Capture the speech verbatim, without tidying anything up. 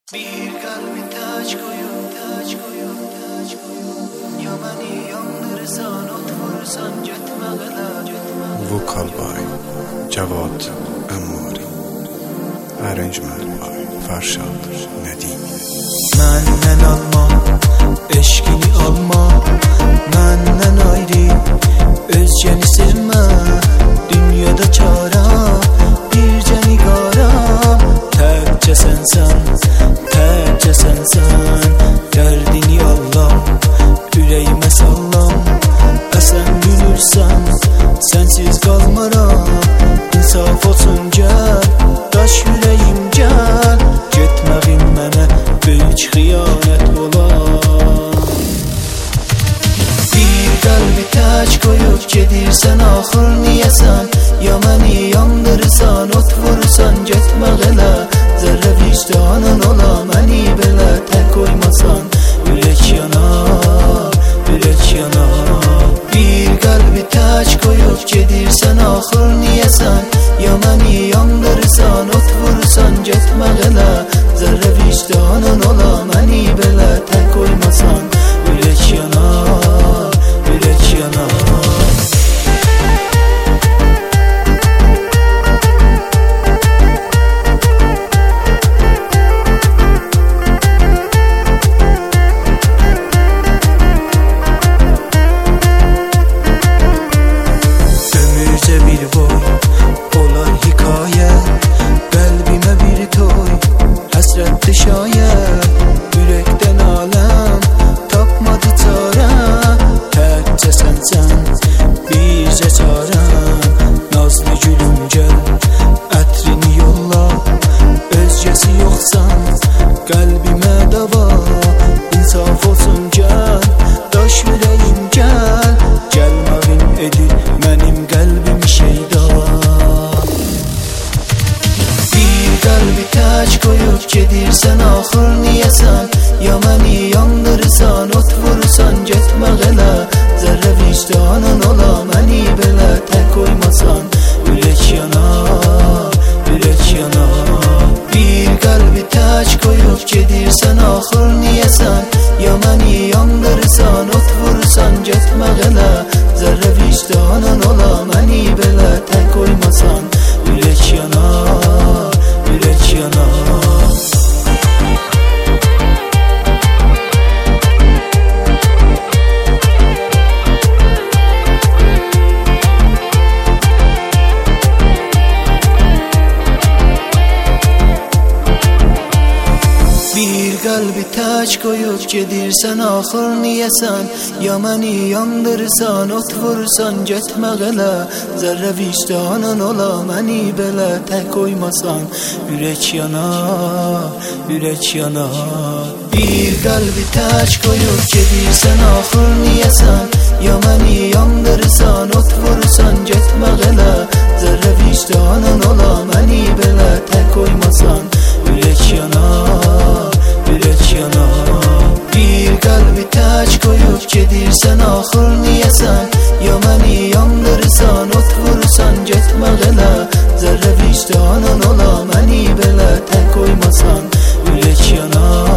Bir kalbi taç koyup taç koyup taç koyup Yamani yandırsan ot vursan gitme gala Vokal by Cavad Ammari, Arrangement by Farshad Nadim. Menden alma, eşkini alma, menden ayrı, özceni sevme, dünyada çara, bir cani gara, tekçe sensen, tekçe sensen, derdini Allah, yüreğime sallam, esen gülürsen, sensiz kalmaram, insaf olsun gel, taş yüreğim gel, gitmegin mene, büyük hıyanet olan. Bir kalbi taç koyup gedirsen ahır niyesen, Yamani yandırsan ot vursan gitme gele, zerre vicdanın ola meni bele, tek koymasan yürek yanar, yürek yanar. Bir kalbi taç koyup gedirsen ahır niyesen, Yamani yandırsan ot vursan gitme gele, zerre vicdanın ola meni bele, tek koymasan yürek yanar, yürek yanar. Kalbime dava, insaf olsun gel, taş yüreğim gel, gelmegin edil benim kalbim şeyda. Bir kalbi taç koyup gedirsen ahır niyesen, Yamani yandırsan ot vursan gitme gele, zerre vicdanın ola meni bele, tek koymasan yürek yanar, yürek yanar. Bir kalbi taç koyup gedirsen ahır niyesen, Yamani yandırsan ot vursan gitme gele, zerre vicdanın ola meni bele, tek koymasan yürek yanar, yürek yanar. Bir kalbi taç koyup gedirsen ahır niyesen, Yamani yandırsan ot vursan gitme gele, zerre vicdanın ola meni bele, tek koymasan yürek yanar, yürek yanar. Bir kalbi taç koyup gedirsen ahır niyesen, Yamani yandırsan ot vursan gitme gele, zerre vicdanın ola meni bele, tek koymasan yürek yanar, yürek yanar. Bir kalbi taç koyup gedirsen ahır niyesen, Yamani yandırsan ot vursan gitme gele, zerre vicdanın ola meni bele, tek koymasan yürek yanar.